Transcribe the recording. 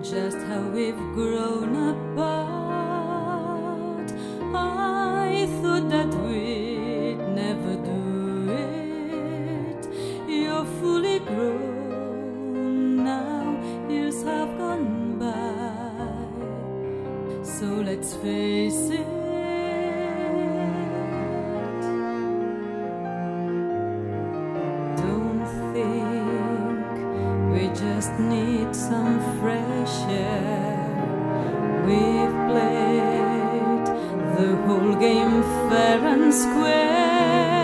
just how we've grown apart. I thought that we'd never do it. You're fully grown now, years have gone by. So let's face it, don't think we just need some fresh air. We've played the whole game fair and square.